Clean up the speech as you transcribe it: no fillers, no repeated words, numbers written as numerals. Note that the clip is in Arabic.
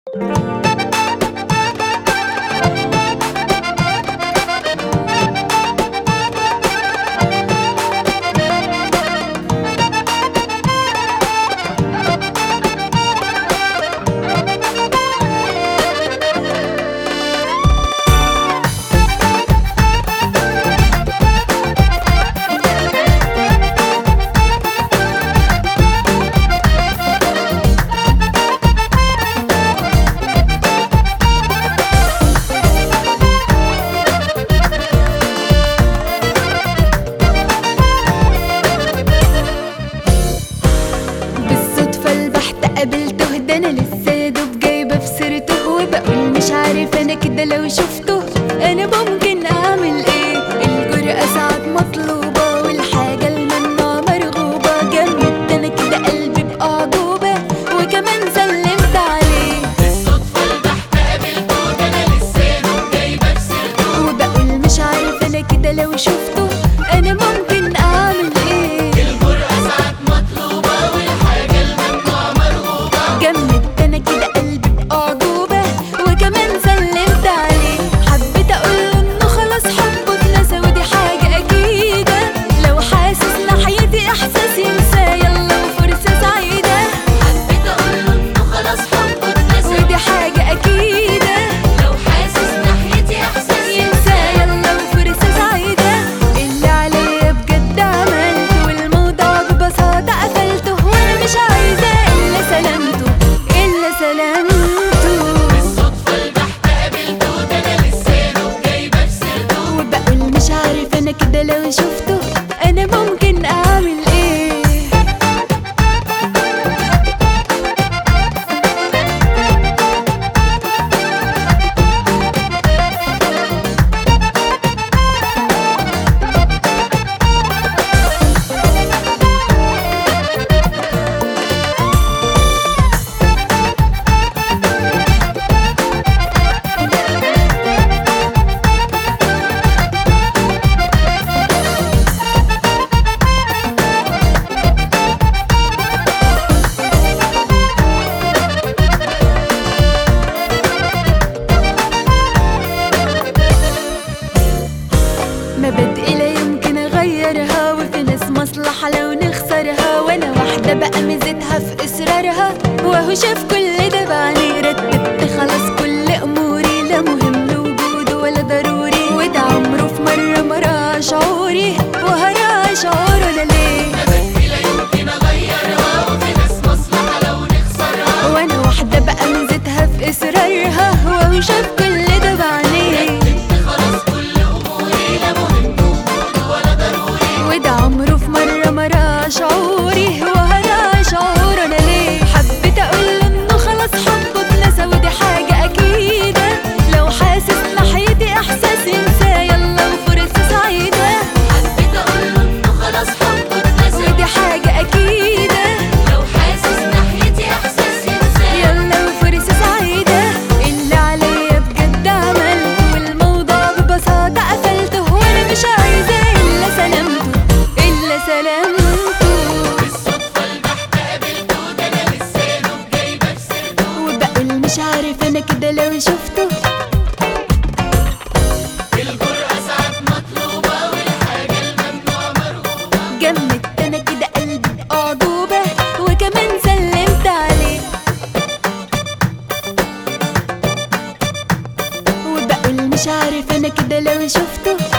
قابلته ده انا لسه يادوب جايبه في سيرته، وبقول مش عارف انا كده لو شفته انا ممكن اعمل ايه. الجرأة ساعات مطلوبة والحاجة الممنوعة مرغوبة. جمدت انا كده قلبي بأعجوبة وكمان سلمت عليه. بالصدفة البحتة قابلته ده انا لسه يادوب جايبه في سيرته، وبقول مش عارف انا كده لو شفته انا ممكن اعمل ايه. الجرأة ساعات مطلوبة والحاجة الممنوعة مرغوبة. جمدت انا كده قلبي بأعجوبة وكمان سلمت عليه. حبيت اقوله انه خلاص حبه اتنسى ودي حاجة اكيدة. لو حاسس ناحيتي احساس ينسى يلا وفرصة سعيدة. حبيت اقوله انه خلاص حبه اتنسى ودي حاجة اكيدة. لو حاسس ناحيتي احساس ينسى يلا وفرصة سعيدة. اللي عليا بجد عملته والموضوع ببساطة قفلته، وانا مش عايزة الا سلامته الا سلامته. بالصدفة البحتة قابلته ده انا لسه يادوب جايبه في سيرته، وبقول مش عارف انا كده لو شفته انا ممكن اعمل ايه. مبادئي لا يمكن اغيرها، وفي ناس مصلحة لو نخسرها، وانا واحدة بقى ميزتها في اصرارها. وهو شاف كل ده بعيني، رتبت خلاص كل اموري، لا مهم وجوده ولا ضروري. وده عمره في مرة مرة شعوري وهراعي شعوره انا ليه. مبادئي لا يمكن اغيرها وفي ناس مصلحة لو نخسرها. وانا واحدة بقى ميزتها في اصرارها، وهو شاف كل ده بعيني. رتبت خلاص كل اموري، لا مهم وجوده ولا ضروري. وده عمره في مرة شعوري وهراعي شعوره انا ليه. حبيت اقوله انه خلاص حبه اتنسى ودي حاجة اكيدة. لو حاسس ناحيتي احساس ينسى يلا وفرصة سعيدة. حبيت اقوله انه خلاص حبه اتنسى ودي حاجة اكيدة. لو حاسس ناحيتي احساس ينسى يلا وفرصة سعيدة. اللي عليا بجد عملته والموضوع ببساطة قفلته، وانا مش عايزة الا سلامته الا سلامته. بالصدفة البحتة قابلته ده انا لسه يادوب جايبه في سيرته، وبقول مش عارف انا كده لو شفته الجرأة ساعات مطلوبة والحاجة الممنوعة مرغوبة. جمدت انا كده قلبي بأعجوبة وكمان سلمت عليه. وبقول مش عارف انا كده لو شفته